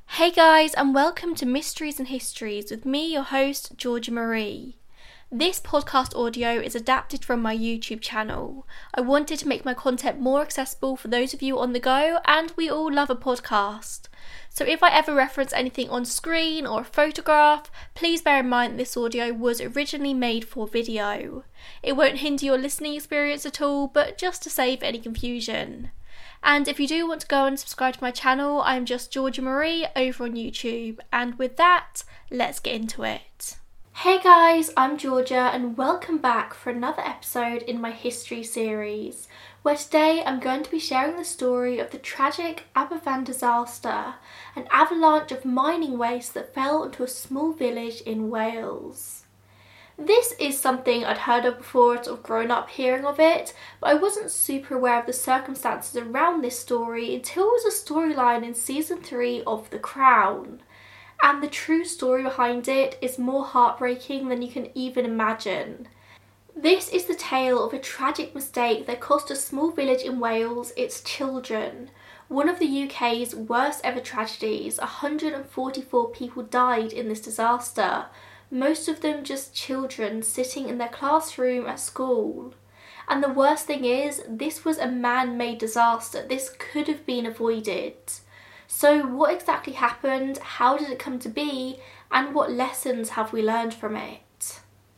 Hey guys, and welcome to Mysteries and Histories with me, your host, Georgia Marie. This podcast audio is adapted from my YouTube channel. I wanted to make my content more accessible for those of you on the go, and we all love a podcast. So if I ever reference anything on screen or a photograph, please bear in mind that this audio was originally made for video. It won't hinder your listening experience at all, but just to save any confusion. And if you do want to go and subscribe to my channel, I'm just Georgia Marie over on YouTube. And with that, let's get into it. Hey guys, I'm Georgia and welcome back for another episode in my history series, where today I'm going to be sharing the story of the tragic Aberfan disaster, an avalanche of mining waste that fell into a small village in Wales. This is something I'd heard of before, sort of grown up hearing of it, but I wasn't super aware of the circumstances around this story until it was a storyline in season 3 of The Crown. And the true story behind it is more heartbreaking than you can even imagine. This is the tale of a tragic mistake that cost a small village in Wales its children. One of the UK's worst ever tragedies. 144 people died in this disaster. Most of them just children sitting in their classroom at school. And the worst thing is, this was a man-made disaster. This could have been avoided. So what exactly happened, how did it come to be, and what lessons have we learned from it?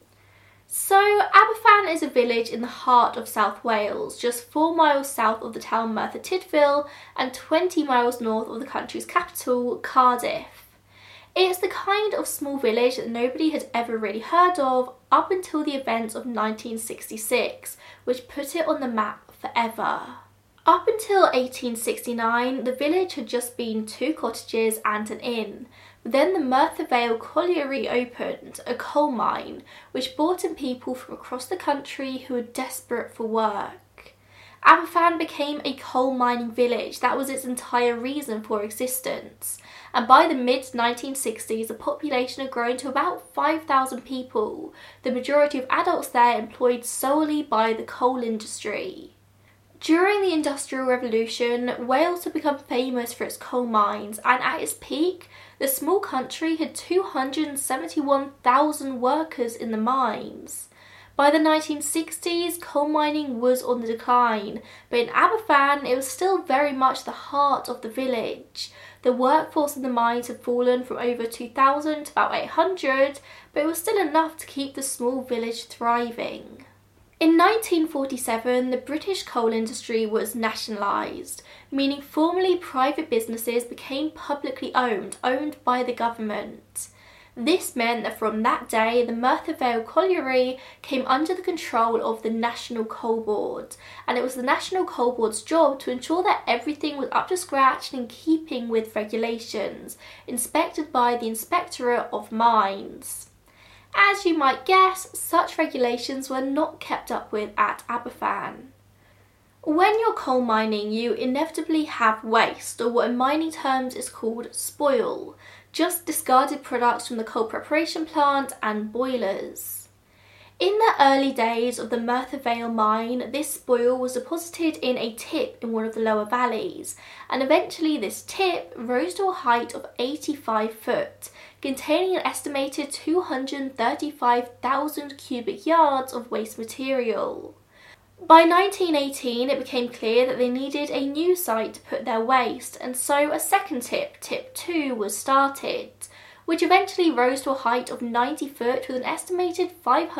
So Aberfan is a village in the heart of South Wales, just 4 miles south of the town Merthyr Tydfil and 20 miles north of the country's capital, Cardiff. It's the kind of small village that nobody had ever really heard of up until the events of 1966, which put it on the map forever. Up until 1869, the village had just been 2 cottages and an inn. But then the Merthyr Vale Colliery opened, a coal mine, which brought in people from across the country who were desperate for work. Aberfan became a coal mining village. That was its entire reason for existence. And by the mid-1960s, the population had grown to about 5,000 people, the majority of adults there employed solely by the coal industry. During the Industrial Revolution, Wales had become famous for its coal mines, and at its peak, the small country had 271,000 workers in the mines. By the 1960s, coal mining was on the decline, but in Aberfan, it was still very much the heart of the village. The workforce in the mines had fallen from over 2,000 to about 800, but it was still enough to keep the small village thriving. In 1947, the British coal industry was nationalised, meaning formerly private businesses became publicly owned by the government. This meant that from that day, the Merthyr Vale Colliery came under the control of the National Coal Board, and it was the National Coal Board's job to ensure that everything was up to scratch and in keeping with regulations, inspected by the Inspectorate of Mines. As you might guess, such regulations were not kept up with at Aberfan. When you're coal mining, you inevitably have waste, or what in mining terms is called spoil, just discarded products from the coal preparation plant and boilers. In the early days of the Merthyr Vale mine, this spoil was deposited in a tip in one of the lower valleys, and eventually this tip rose to a height of 85 foot, containing an estimated 235,000 cubic yards of waste material. By 1918, it became clear that they needed a new site to put their waste, and so a second tip, Tip 2, was started, which eventually rose to a height of 90 foot with an estimated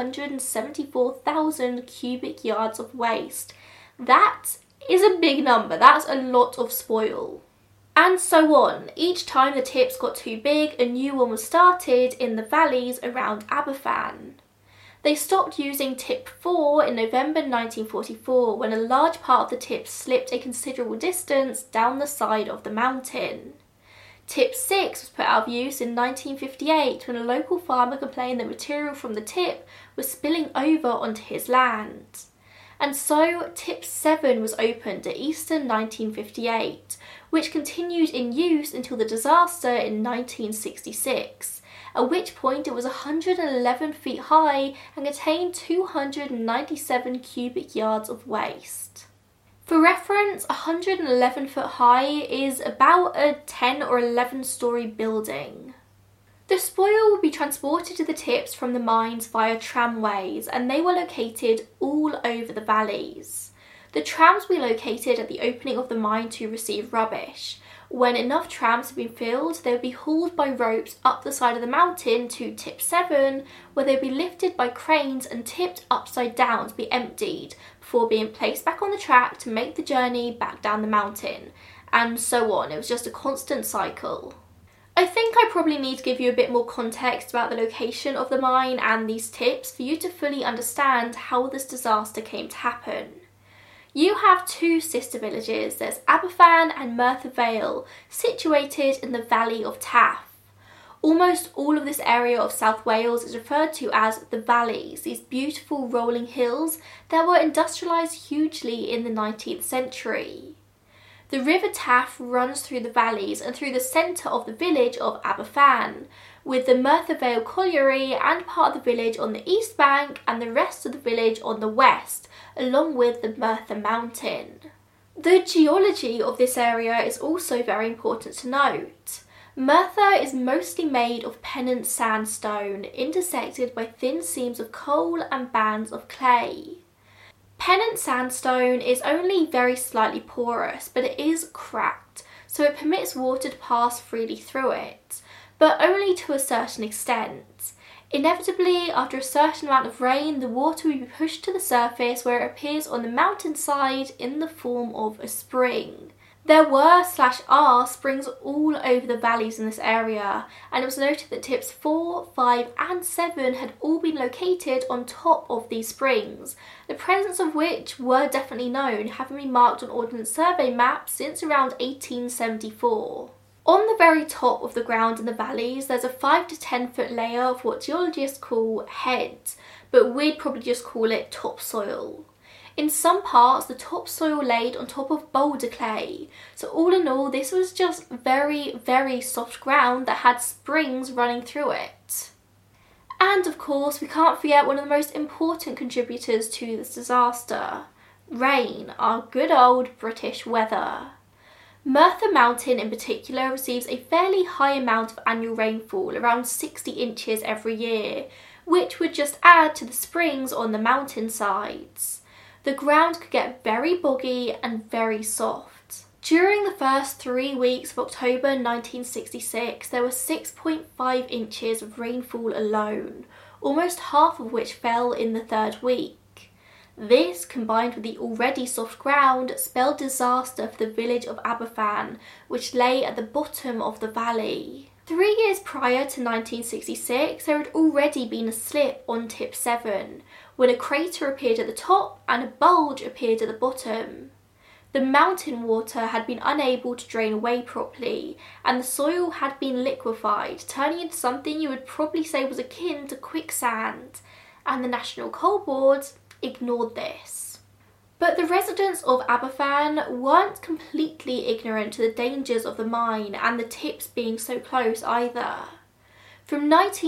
574,000 cubic yards of waste. That is a big number, that's a lot of spoil. And so on. Each time the tips got too big, a new one was started in the valleys around Aberfan. They stopped using Tip 4 in November 1944 when a large part of the tip slipped a considerable distance down the side of the mountain. Tip 6 was put out of use in 1958 when a local farmer complained that material from the tip was spilling over onto his land. And so Tip 7 was opened at Easter 1958, which continued in use until the disaster in 1966. At which point it was 111 feet high and contained 297 cubic yards of waste. For reference, 111 foot high is about a 10 or 11 story building. The spoil would be transported to the tips from the mines via tramways, and they were located all over the valleys. The trams were located at the opening of the mine to receive rubbish. When enough trams had been filled, they would be hauled by ropes up the side of the mountain to tip 7, where they would be lifted by cranes and tipped upside down to be emptied before being placed back on the track to make the journey back down the mountain, and so on. It was just a constant cycle. I think I probably need to give you a bit more context about the location of the mine and these tips for you to fully understand how this disaster came to happen. You have two sister villages, there's Aberfan and Merthyr Vale, situated in the Valley of Taff. Almost all of this area of South Wales is referred to as the Valleys, these beautiful rolling hills that were industrialised hugely in the 19th century. The River Taff runs through the valleys and through the centre of the village of Aberfan, with the Merthyr Vale Colliery and part of the village on the east bank and the rest of the village on the west, along with the Merthyr Mountain. The geology of this area is also very important to note. Merthyr is mostly made of Pennant sandstone, intersected by thin seams of coal and bands of clay. Pennant sandstone is only very slightly porous, but it is cracked, so it permits water to pass freely through it, but only to a certain extent. Inevitably, after a certain amount of rain, the water will be pushed to the surface where it appears on the mountainside in the form of a spring. There were/are springs all over the valleys in this area, and it was noted that tips 4, 5 and 7 had all been located on top of these springs, the presence of which were definitely known, having been marked on Ordnance Survey maps since around 1874. On the very top of the ground in the valleys, there's a 5 to 10 foot layer of what geologists call heads, but we'd probably just call it topsoil. In some parts, the topsoil laid on top of boulder clay, so all in all, this was just very, very soft ground that had springs running through it. And of course, we can't forget one of the most important contributors to this disaster: rain, our good old British weather. Merthyr Mountain in particular receives a fairly high amount of annual rainfall, around 60 inches every year, which would just add to the springs on the mountain sides. The ground could get very boggy and very soft. During the first 3 weeks of October 1966, there were 6.5 inches of rainfall alone, almost half of which fell in the third week. This, combined with the already soft ground, spelled disaster for the village of Aberfan, which lay at the bottom of the valley. 3 years prior to 1966, there had already been a slip on tip 7, when a crater appeared at the top and a bulge appeared at the bottom. The mountain water had been unable to drain away properly, and the soil had been liquefied, turning into something you would probably say was akin to quicksand, and the National Coal Board ignored this. But the residents of Aberfan weren't completely ignorant to the dangers of the mine and the tips being so close either. From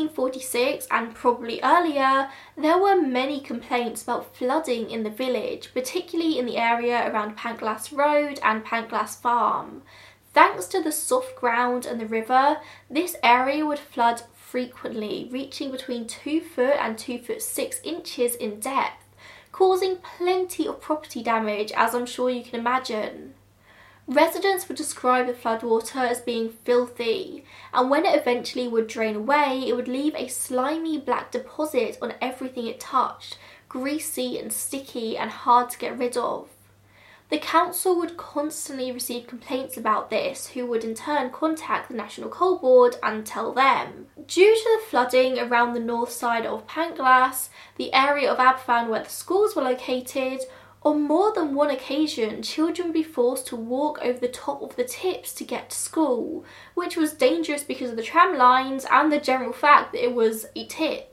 1946 and probably earlier, there were many complaints about flooding in the village, particularly in the area around Pantglas Road and Pantglas Farm. Thanks to the soft ground and the river, this area would flood frequently, reaching between 2 foot and 2 foot 6 inches in depth, causing plenty of property damage, as I'm sure you can imagine. Residents would describe the floodwater as being filthy, and when it eventually would drain away, it would leave a slimy black deposit on everything it touched, greasy and sticky and hard to get rid of. The council would constantly receive complaints about this, who would in turn contact the National Coal Board and tell them. Due to the flooding around the north side of Pantglas, the area of Aberfan where the schools were located, on more than one occasion, children would be forced to walk over the top of the tips to get to school, which was dangerous because of the tram lines and the general fact that it was a tip.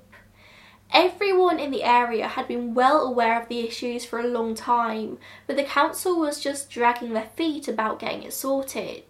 Everyone in the area had been well aware of the issues for a long time, but the council was just dragging their feet about getting it sorted.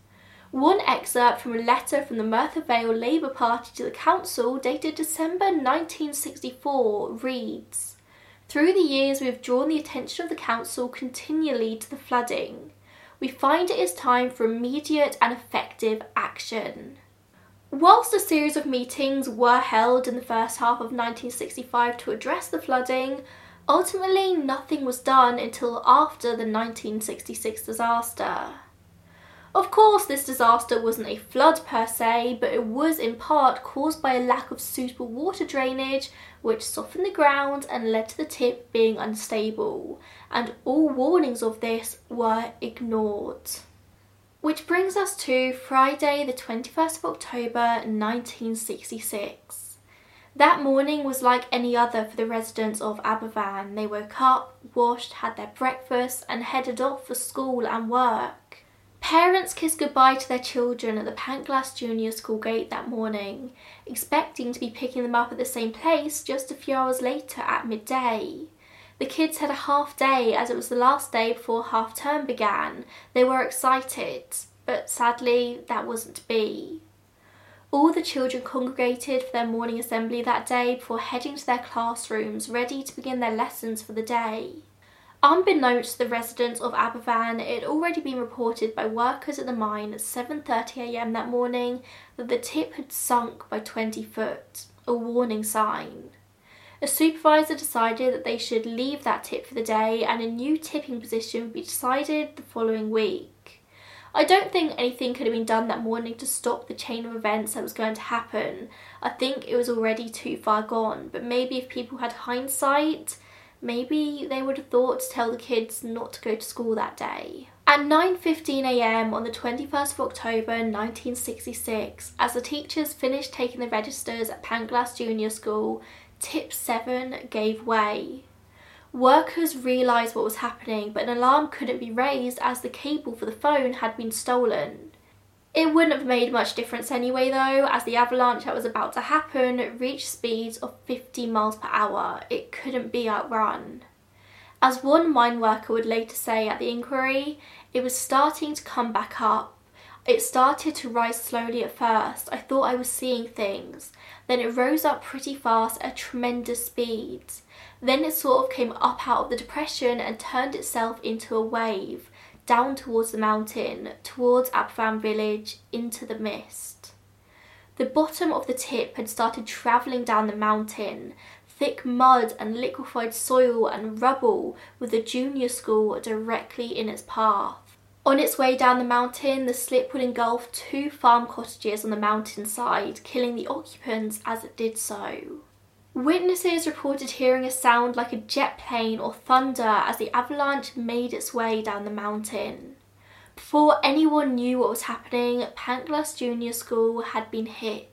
One excerpt from a letter from the Merthyr Vale Labour Party to the council dated December 1964 reads, Through the years, we have drawn the attention of the council continually to the flooding. We find it is time for immediate and effective action. Whilst a series of meetings were held in the first half of 1965 to address the flooding, ultimately nothing was done until after the 1966 disaster. Of course, this disaster wasn't a flood per se, but it was in part caused by a lack of suitable water drainage, which softened the ground and led to the tip being unstable, and all warnings of this were ignored. Which brings us to Friday the 21st of October 1966. That morning was like any other for the residents of Aberfan. They woke up, washed, had their breakfast and headed off for school and work. Parents kissed goodbye to their children at the Pantglas Junior School gate that morning, expecting to be picking them up at the same place just a few hours later at midday. The kids had a half day as it was the last day before half term began. They were excited, but sadly that wasn't to be. All the children congregated for their morning assembly that day before heading to their classrooms, ready to begin their lessons for the day. Unbeknownst to the residents of Aberfan, it had already been reported by workers at the mine at 7:30 a.m. that morning that the tip had sunk by 20 foot, a warning sign. A supervisor decided that they should leave that tip for the day and a new tipping position would be decided the following week. I don't think anything could have been done that morning to stop the chain of events that was going to happen. I think it was already too far gone, but maybe if people had hindsight, maybe they would have thought to tell the kids not to go to school that day. At 9:15 a.m. on the 21st of October 1966, as the teachers finished taking the registers at Pantglas Junior School, Tip 7 gave way. Workers realised what was happening, but an alarm couldn't be raised as the cable for the phone had been stolen. It wouldn't have made much difference anyway though, as the avalanche that was about to happen reached speeds of 50 miles per hour. It couldn't be outrun. As one mine worker would later say at the inquiry, it was starting to come back up. It started to rise slowly at first. I thought I was seeing things. Then it rose up pretty fast at tremendous speeds. Then it sort of came up out of the depression and turned itself into a wave, down towards the mountain, towards Aberfan village, into the mist. The bottom of the tip had started travelling down the mountain, thick mud and liquefied soil and rubble with the junior school directly in its path. On its way down the mountain, the slip would engulf 2 farm cottages on the mountainside, killing the occupants as it did so. Witnesses reported hearing a sound like a jet plane or thunder as the avalanche made its way down the mountain. Before anyone knew what was happening, Pantglas Junior School had been hit.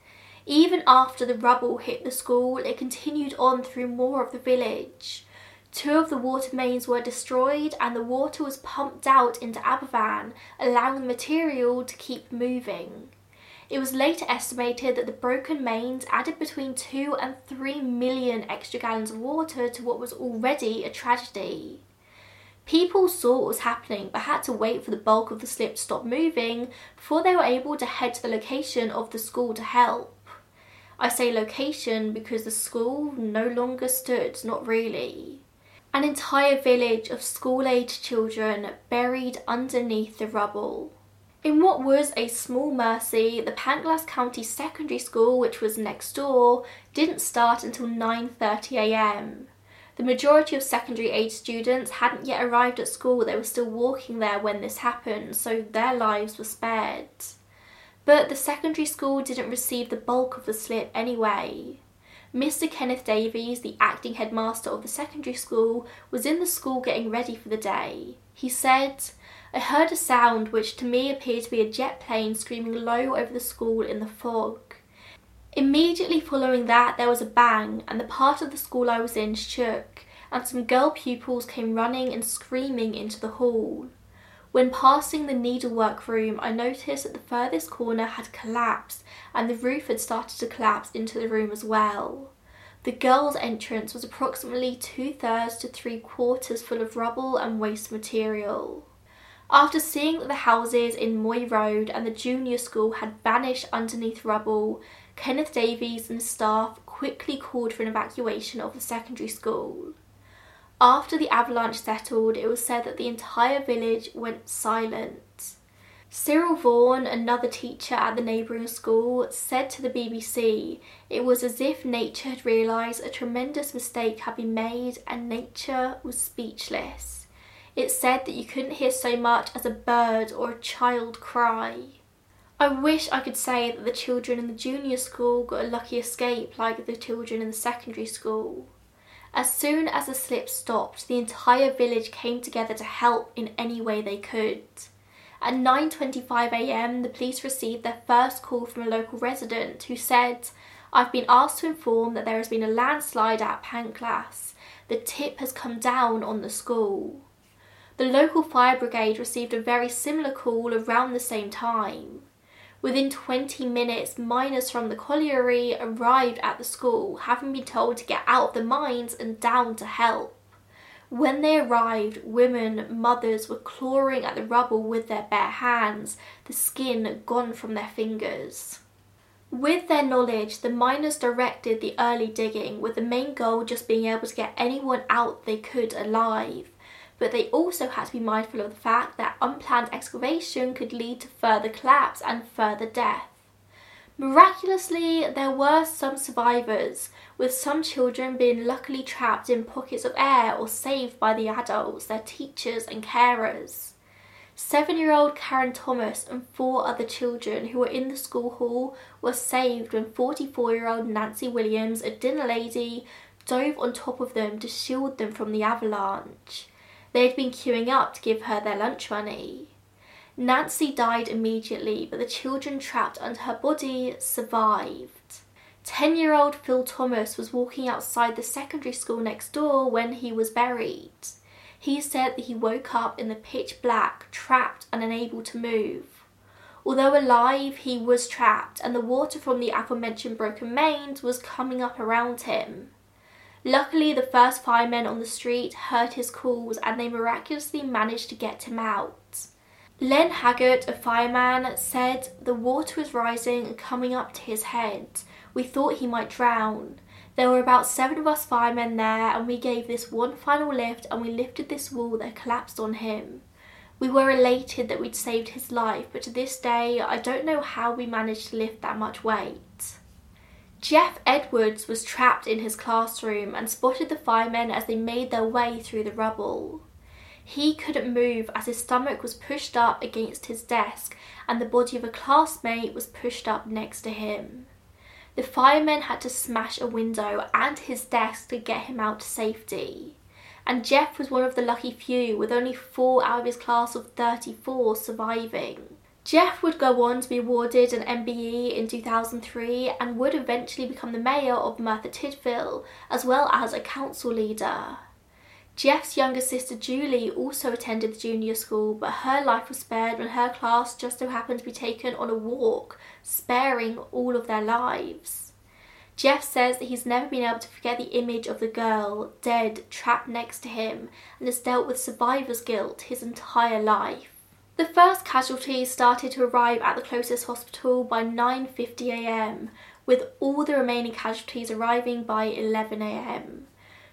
Even after the rubble hit the school, it continued on through more of the village. 2 of the water mains were destroyed and the water was pumped out into Aberfan, allowing the material to keep moving. It was later estimated that the broken mains added between 2 and 3 million extra gallons of water to what was already a tragedy. People saw what was happening but had to wait for the bulk of the slip to stop moving before they were able to head to the location of the school to help. I say location because the school no longer stood, not really. An entire village of school-aged children buried underneath the rubble. In what was a small mercy, the Pantglas County Secondary School, which was next door, didn't start until 9:30 a.m. The majority of secondary-age students hadn't yet arrived at school. They were still walking there when this happened, so their lives were spared. But the secondary school didn't receive the bulk of the slip anyway. Mr. Kenneth Davies, the acting headmaster of the secondary school, was in the school getting ready for the day. He said, "I heard a sound which to me appeared to be a jet plane screaming low over the school in the fog. Immediately following that there was a bang and the part of the school I was in shook and some girl pupils came running and screaming into the hall. When passing the needlework room, I noticed that the furthest corner had collapsed and the roof had started to collapse into the room as well. The girls' entrance was approximately 2/3 to 3/4 full of rubble and waste material." After seeing that the houses in Moy Road and the junior school had vanished underneath rubble, Kenneth Davies and his staff quickly called for an evacuation of the secondary school. After the avalanche settled, it was said that the entire village went silent. Cyril Vaughan, another teacher at the neighbouring school, said to the BBC it was as if nature had realised a tremendous mistake had been made and nature was speechless. It said that you couldn't hear so much as a bird or a child cry. I wish I could say that the children in the junior school got a lucky escape like the children in the secondary school. As soon as the slip stopped, the entire village came together to help in any way they could. At 9:25 a.m, the police received their first call from a local resident who said, "I've been asked to inform that there has been a landslide at Pantglas. The tip has come down on the school." The local fire brigade received a very similar call around the same time. Within 20 minutes, miners from the colliery arrived at the school, having been told to get out of the mines and down to help. When they arrived, women, mothers were clawing at the rubble with their bare hands, the skin gone from their fingers. With their knowledge, the miners directed the early digging, with the main goal just being able to get anyone out they could alive. But they also had to be mindful of the fact that unplanned excavation could lead to further collapse and further death. Miraculously, there were some survivors, with some children being luckily trapped in pockets of air or saved by the adults, their teachers and carers. 7-year-old Karen Thomas and 4 other children who were in the school hall were saved when 44-year-old Nancy Williams, a dinner lady, dove on top of them to shield them from the avalanche. They had been queuing up to give her their lunch money. Nancy died immediately, but the children trapped under her body survived. 10-year-old Phil Thomas was walking outside the secondary school next door when he was buried. He said that he woke up in the pitch black, trapped and unable to move. Although alive, he was trapped, and the water from the aforementioned broken mains was coming up around him. Luckily, the first firemen on the street heard his calls and they miraculously managed to get him out. Len Haggart, a fireman, said the water was rising and coming up to his head. We thought he might drown. There were about 7 of us firemen there, and we gave this one final lift and we lifted this wall that collapsed on him. We were elated that we'd saved his life, but to this day, I don't know how we managed to lift that much weight. Jeff Edwards was trapped in his classroom and spotted the firemen as they made their way through the rubble. He couldn't move as his stomach was pushed up against his desk and the body of a classmate was pushed up next to him. The firemen had to smash a window and his desk to get him out to safety. And Jeff was one of the lucky few, with only 4 out of his class of 34 surviving. Jeff would go on to be awarded an MBE in 2003 and would eventually become the mayor of Merthyr Tydfil, as well as a council leader. Jeff's younger sister Julie also attended the junior school, but her life was spared when her class just so happened to be taken on a walk, sparing all of their lives. Jeff says that he's never been able to forget the image of the girl, dead, trapped next to him, and has dealt with survivor's guilt his entire life. The first casualties started to arrive at the closest hospital by 9:50 a.m, with all the remaining casualties arriving by 11 a.m.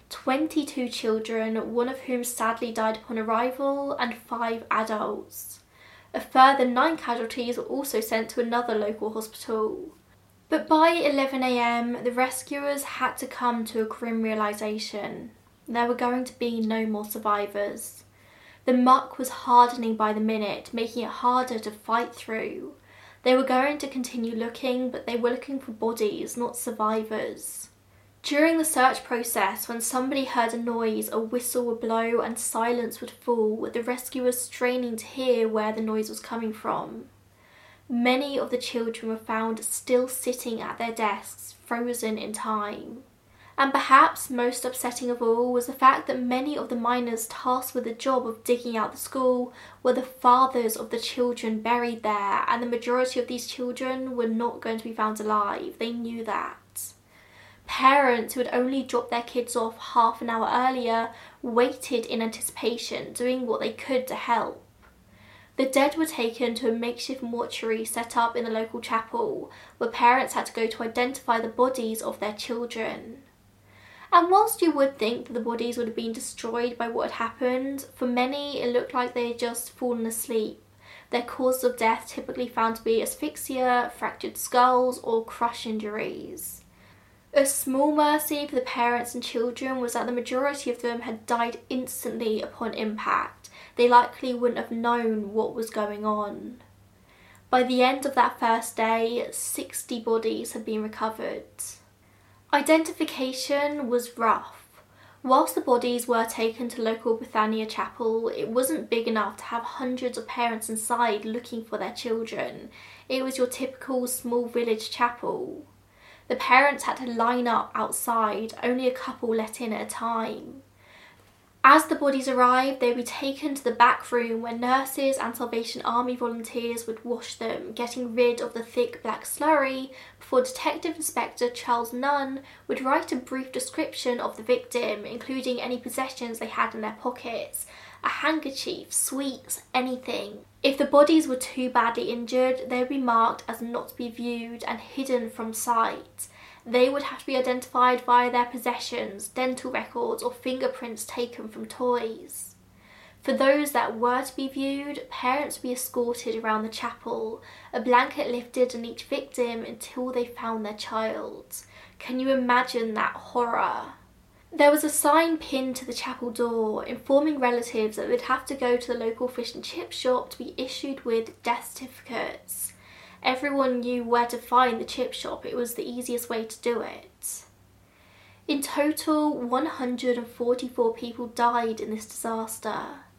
22 children, one of whom sadly died upon arrival, and 5 adults. A further 9 casualties were also sent to another local hospital. But by 11 a.m, the rescuers had to come to a grim realisation. There were going to be no more survivors. The muck was hardening by the minute, making it harder to fight through. They were going to continue looking, but they were looking for bodies, not survivors. During the search process, when somebody heard a noise, a whistle would blow and silence would fall, with the rescuers straining to hear where the noise was coming from. Many of the children were found still sitting at their desks, frozen in time. And perhaps most upsetting of all was the fact that many of the miners tasked with the job of digging out the school were the fathers of the children buried there, and the majority of these children were not going to be found alive. They knew that. Parents who had only dropped their kids off half an hour earlier waited in anticipation, doing what they could to help. The dead were taken to a makeshift mortuary set up in the local chapel, where parents had to go to identify the bodies of their children. And whilst you would think that the bodies would have been destroyed by what had happened, for many it looked like they had just fallen asleep. Their cause of death typically found to be asphyxia, fractured skulls, or crush injuries. A small mercy for the parents and children was that the majority of them had died instantly upon impact. They likely wouldn't have known what was going on. By the end of that first day, 60 bodies had been recovered. Identification was rough. Whilst the bodies were taken to local Bethania Chapel, it wasn't big enough to have hundreds of parents inside looking for their children. It was your typical small village chapel. The parents had to line up outside, only a couple let in at a time. As the bodies arrived, they would be taken to the back room where nurses and Salvation Army volunteers would wash them, getting rid of the thick black slurry, before Detective Inspector Charles Nunn would write a brief description of the victim, including any possessions they had in their pockets, a handkerchief, sweets, anything. If the bodies were too badly injured, they would be marked as not to be viewed and hidden from sight. They would have to be identified via their possessions, dental records, or fingerprints taken from toys. For those that were to be viewed, parents would be escorted around the chapel, a blanket lifted on each victim until they found their child. Can you imagine that horror? There was a sign pinned to the chapel door informing relatives that they'd have to go to the local fish and chip shop to be issued with death certificates. Everyone knew where to find the chip shop. It was the easiest way to do it. In total, 144 people died in this disaster.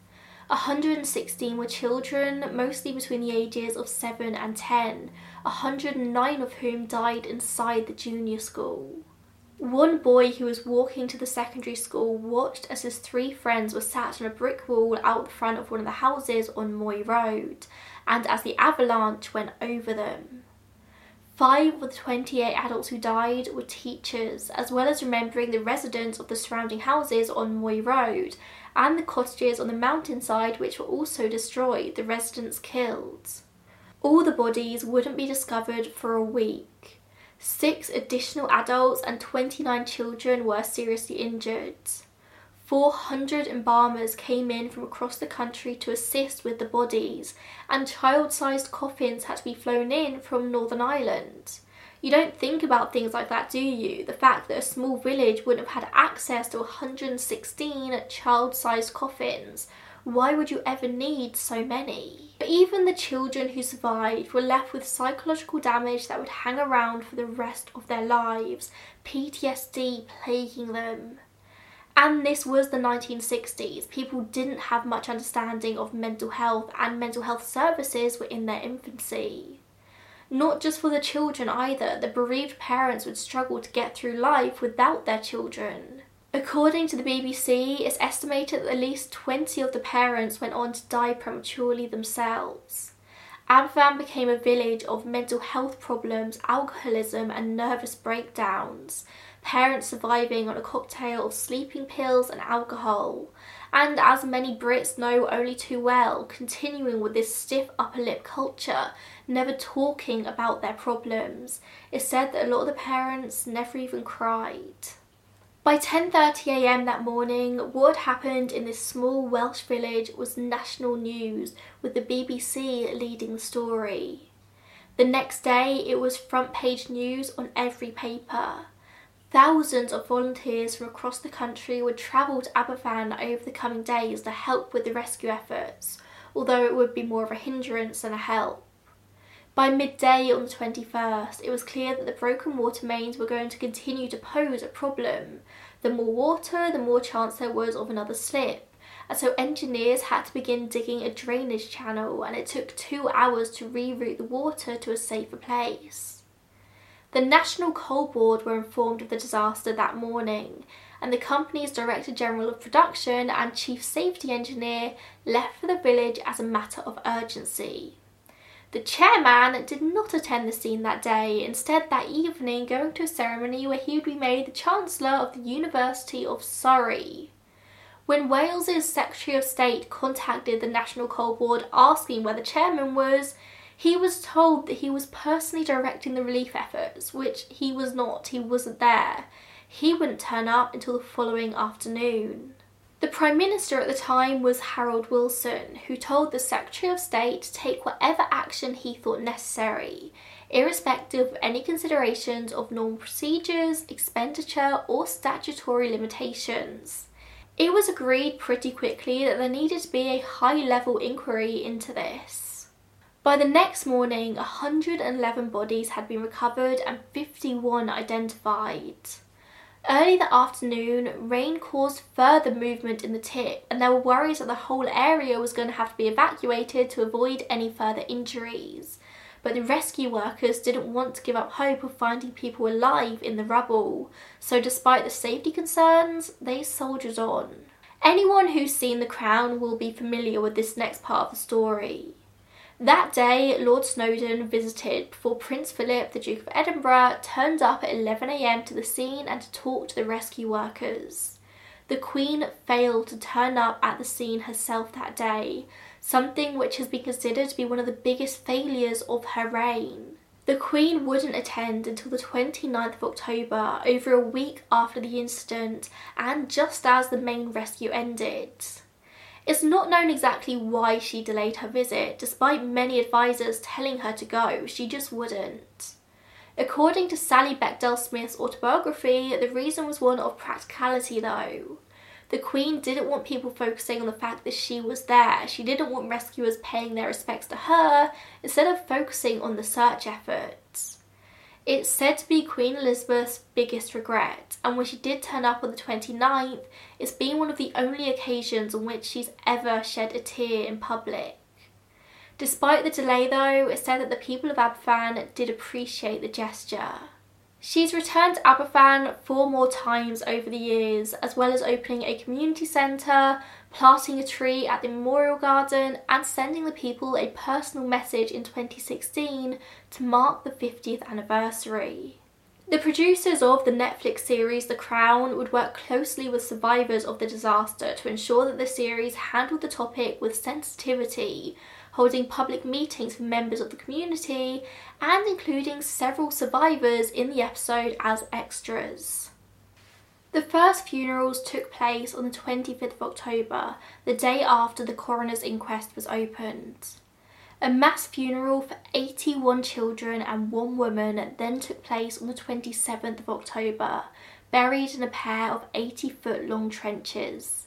116 were children, mostly between the ages of 7 and 10, 109 of whom died inside the junior school. One boy who was walking to the secondary school watched as his 3 friends were sat on a brick wall out the front of one of the houses on Moy Road, and as the avalanche went over them. 5 of the 28 adults who died were teachers, as well as remembering the residents of the surrounding houses on Moy Road and the cottages on the mountainside which were also destroyed, the residents killed. All the bodies wouldn't be discovered for a week. 6 additional adults and 29 children were seriously injured. 400 embalmers came in from across the country to assist with the bodies, and child-sized coffins had to be flown in from Northern Ireland. You don't think about things like that, do you? The fact that a small village wouldn't have had access to 116 child-sized coffins. Why would you ever need so many? But even the children who survived were left with psychological damage that would hang around for the rest of their lives, PTSD plaguing them. And this was the 1960s. People didn't have much understanding of mental health, and mental health services were in their infancy. Not just for the children either, the bereaved parents would struggle to get through life without their children. According to the BBC, it's estimated that at least 20 of the parents went on to die prematurely themselves. Aberfan became a village of mental health problems, alcoholism and nervous breakdowns, parents surviving on a cocktail of sleeping pills and alcohol, and as many Brits know only too well, continuing with this stiff upper lip culture, never talking about their problems. It's said that a lot of the parents never even cried. By 10:30 a.m. that morning, what had happened in this small Welsh village was national news, with the BBC leading the story. The next day, it was front page news on every paper. Thousands of volunteers from across the country would travel to Aberfan over the coming days to help with the rescue efforts, although it would be more of a hindrance than a help. By midday on the 21st, it was clear that the broken water mains were going to continue to pose a problem. The more water, the more chance there was of another slip, and so engineers had to begin digging a drainage channel, and it took 2 hours to reroute the water to a safer place. The National Coal Board were informed of the disaster that morning, and the company's Director General of Production and Chief Safety Engineer left for the village as a matter of urgency. The chairman did not attend the scene that day, instead that evening going to a ceremony where he would be made the Chancellor of the University of Surrey. When Wales's Secretary of State contacted the National Coal Board asking where the chairman was, he was told that he was personally directing the relief efforts, which he was not. He wasn't there. he wouldn't turn up until the following afternoon. The Prime Minister at the time was Harold Wilson, who told the Secretary of State to take whatever action he thought necessary, irrespective of any considerations of normal procedures, expenditure, or statutory limitations. It was agreed pretty quickly that there needed to be a high-level inquiry into this. By the next morning, 111 bodies had been recovered and 51 identified. Early that afternoon, rain caused further movement in the tip, and there were worries that the whole area was going to have to be evacuated to avoid any further injuries. But the rescue workers didn't want to give up hope of finding people alive in the rubble, so despite the safety concerns, they soldiered on. Anyone who's seen The Crown will be familiar with this next part of the story. That day, Lord Snowdon visited before Prince Philip, the Duke of Edinburgh, turned up at 11 AM to the scene and to talk to the rescue workers. The Queen failed to turn up at the scene herself that day, something which has been considered to be one of the biggest failures of her reign. The Queen wouldn't attend until the 29th of October, over a week after the incident and just as the main rescue ended. It's not known exactly why she delayed her visit, despite many advisors telling her to go, she just wouldn't. According to Sally Bechdel-Smith's autobiography, the reason was one of practicality though. The Queen didn't want people focusing on the fact that she was there. She didn't want rescuers paying their respects to her instead of focusing on the search efforts. It's said to be Queen Elizabeth's biggest regret, and when she did turn up on the 29th, it's been one of the only occasions on which she's ever shed a tear in public. Despite the delay though, it's said that the people of Aberfan did appreciate the gesture. She's returned to Aberfan 4 more times over the years, as well as opening a community centre, planting a tree at the Memorial Garden and sending the people a personal message in 2016 to mark the 50th anniversary. The producers of the Netflix series The Crown would work closely with survivors of the disaster to ensure that the series handled the topic with sensitivity, holding public meetings for members of the community and including several survivors in the episode as extras. The first funerals took place on the 25th of October, the day after the coroner's inquest was opened. A mass funeral for 81 children and 1 woman then took place on the 27th of October, buried in a pair of 80-foot-long trenches.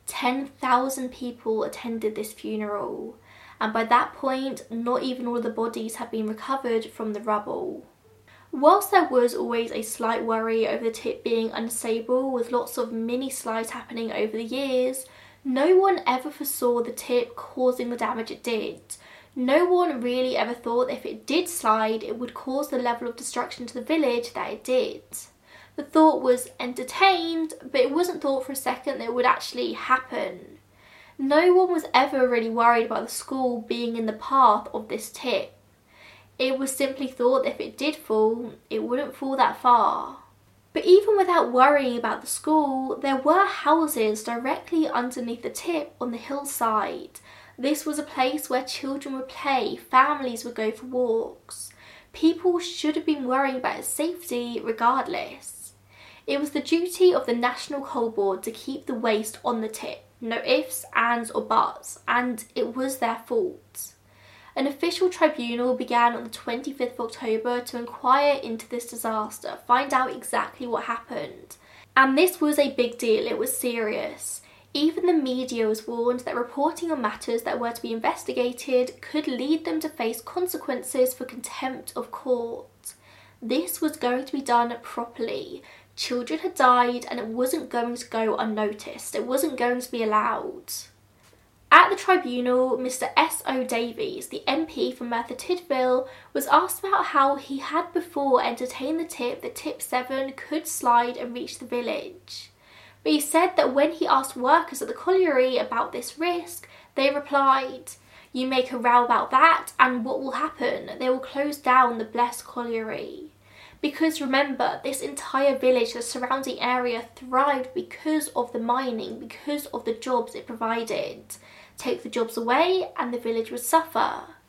10,000 people attended this funeral, and by that point, not even all of the bodies had been recovered from the rubble. Whilst there was always a slight worry over the tip being unstable, with lots of mini slides happening over the years, no one ever foresaw the tip causing the damage it did. No one really ever thought that if it did slide, it would cause the level of destruction to the village that it did. The thought was entertained, but it wasn't thought for a second that it would actually happen. No one was ever really worried about the school being in the path of this tip. It was simply thought that if it did fall, it wouldn't fall that far. But even without worrying about the school, there were houses directly underneath the tip on the hillside. This was a place where children would play, families would go for walks. People should have been worrying about its safety regardless. It was the duty of the National Coal Board to keep the waste on the tip, no ifs, ands or buts, and it was their fault. An official tribunal began on the 25th of October to inquire into this disaster, find out exactly what happened. And this was a big deal, it was serious. Even the media was warned that reporting on matters that were to be investigated could lead them to face consequences for contempt of court. This was going to be done properly. Children had died and it wasn't going to go unnoticed. It wasn't going to be allowed. At the tribunal, Mr S.O. Davies, the MP from Merthyr Tydfil, was asked about how he had before entertained the tip that Tip 7 could slide and reach the village. But he said that when he asked workers at the colliery about this risk, they replied, "You make a row about that and what will happen? They will close down the blessed colliery." Because remember, this entire village, the surrounding area, thrived because of the mining, because of the jobs it provided. Take the jobs away and the village would suffer.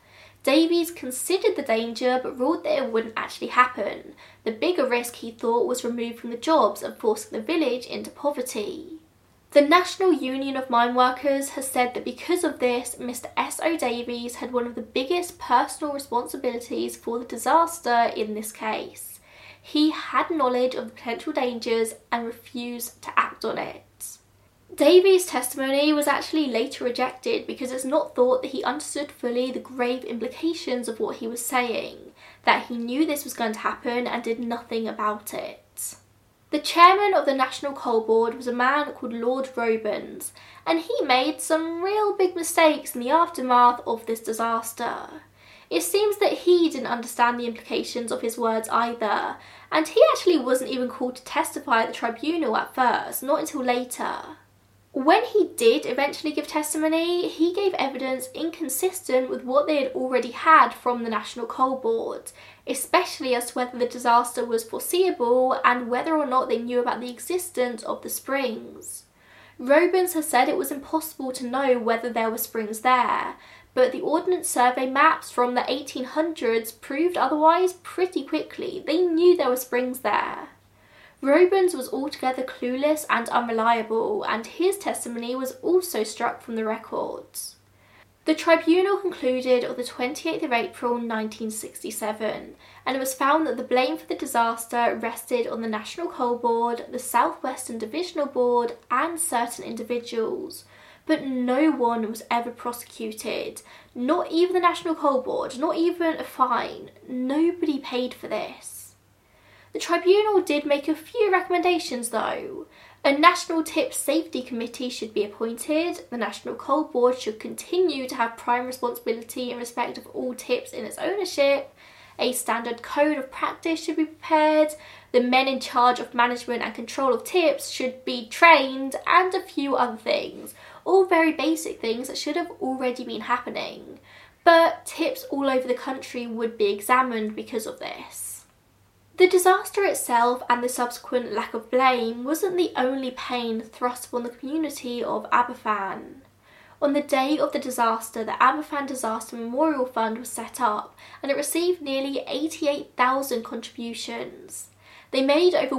Davies considered the danger but ruled that it wouldn't actually happen. The bigger risk, he thought, was removing the jobs and forcing the village into poverty. The National Union of Mine Workers has said that because of this, Mr. S.O. Davies had one of the biggest personal responsibilities for the disaster in this case. He had knowledge of the potential dangers and refused to act on it. Davies' testimony was actually later rejected because it's not thought that he understood fully the grave implications of what he was saying, that he knew this was going to happen and did nothing about it. The chairman of the National Coal Board was a man called Lord Robens, and he made some real big mistakes in the aftermath of this disaster. It seems that he didn't understand the implications of his words either, and he actually wasn't even called to testify at the tribunal at first, not until later. When he did eventually give testimony, he gave evidence inconsistent with what they had already had from the National Coal Board, especially as to whether the disaster was foreseeable and whether or not they knew about the existence of the springs. Robens has said it was impossible to know whether there were springs there, but the Ordnance Survey maps from the 1800s proved otherwise pretty quickly. They knew there were springs there. Robens was altogether clueless and unreliable, and his testimony was also struck from the records. The tribunal concluded on the 28th of April 1967, and it was found that the blame for the disaster rested on the National Coal Board, the South Western Divisional Board, and certain individuals. But no one was ever prosecuted, not even the National Coal Board, not even a fine. Nobody paid for this. The tribunal did make a few recommendations though. A National Tips Safety Committee should be appointed, the National Coal Board should continue to have prime responsibility in respect of all tips in its ownership, a standard code of practice should be prepared, the men in charge of management and control of tips should be trained, and a few other things. All very basic things that should have already been happening. But tips all over the country would be examined because of this. The disaster itself and the subsequent lack of blame wasn't the only pain thrust upon the community of Aberfan. On the day of the disaster, the Aberfan Disaster Memorial Fund was set up, and it received nearly 88,000 contributions. They made over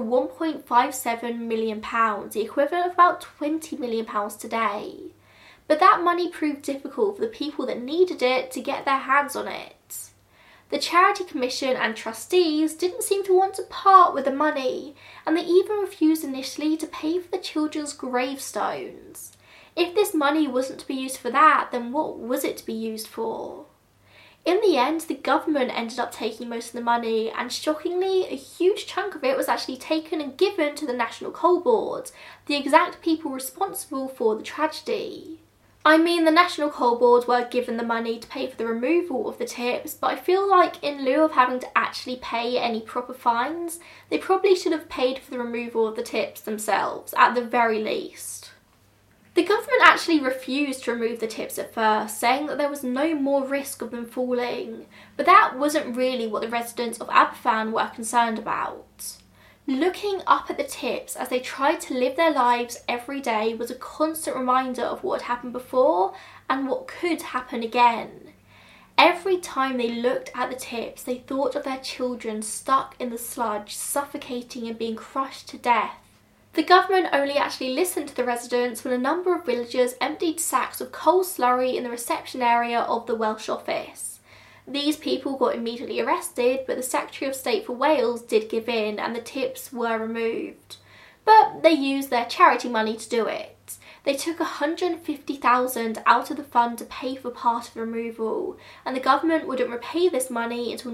£1.57 million, the equivalent of about £20 million today. But that money proved difficult for the people that needed it to get their hands on it. The Charity Commission and trustees didn't seem to want to part with the money, and they even refused initially to pay for the children's gravestones. If this money wasn't to be used for that, then what was it to be used for? In the end, the government ended up taking most of the money, and shockingly, a huge chunk of it was actually taken and given to the National Coal Board, the exact people responsible for the tragedy. I mean, the National Coal Board were given the money to pay for the removal of the tips, but I feel like in lieu of having to actually pay any proper fines, they probably should have paid for the removal of the tips themselves, at the very least. The government actually refused to remove the tips at first, saying that there was no more risk of them falling, but that wasn't really what the residents of Aberfan were concerned about. Looking up at the tips as they tried to live their lives every day was a constant reminder of what had happened before and what could happen again. Every time they looked at the tips, they thought of their children stuck in the sludge, suffocating and being crushed to death. The government only actually listened to the residents when a number of villagers emptied sacks of coal slurry in the reception area of the Welsh office. These people got immediately arrested, but the Secretary of State for Wales did give in and the tips were removed. But they used their charity money to do it. They took $150,000 out of the fund to pay for part of the removal, and the government wouldn't repay this money until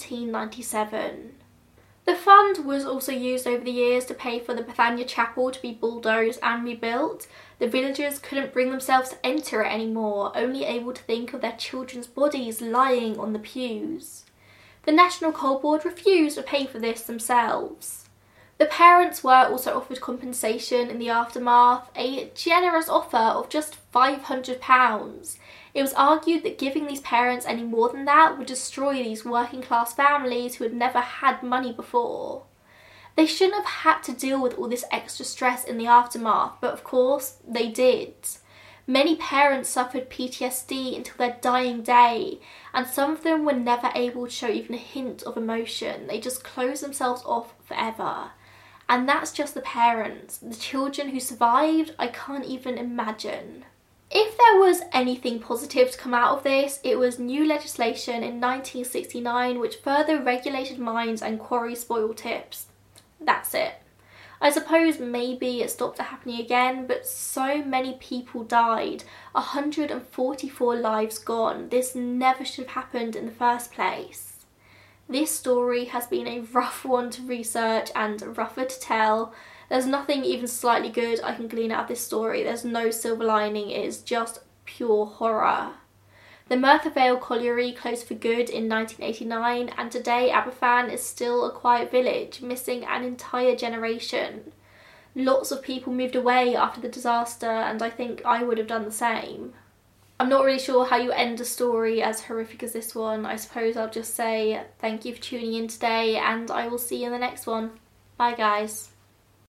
1997. The fund was also used over the years to pay for the Bethania Chapel to be bulldozed and rebuilt. The villagers couldn't bring themselves to enter it anymore, only able to think of their children's bodies lying on the pews. The National Coal Board refused to pay for this themselves. The parents were also offered compensation in the aftermath, a generous offer of just £500. It was argued that giving these parents any more than that would destroy these working class families who had never had money before. They shouldn't have had to deal with all this extra stress in the aftermath, but of course they did. Many parents suffered PTSD until their dying day, and some of them were never able to show even a hint of emotion. They just closed themselves off forever. And that's just the parents. The children who survived, I can't even imagine. If there was anything positive to come out of this, it was new legislation in 1969 which further regulated mines and quarry spoil tips. That's it. I suppose maybe it stopped happening again, but so many people died. 144 lives gone. This never should have happened in the first place. This story has been a rough one to research and rougher to tell. There's nothing even slightly good I can glean out of this story. There's no silver lining. It is just pure horror. The Merthyr Vale Colliery closed for good in 1989, and today Aberfan is still a quiet village, missing an entire generation. Lots of people moved away after the disaster, and I think I would have done the same. I'm not really sure how you end a story as horrific as this one. I suppose I'll just say thank you for tuning in today, and I will see you in the next one. Bye guys.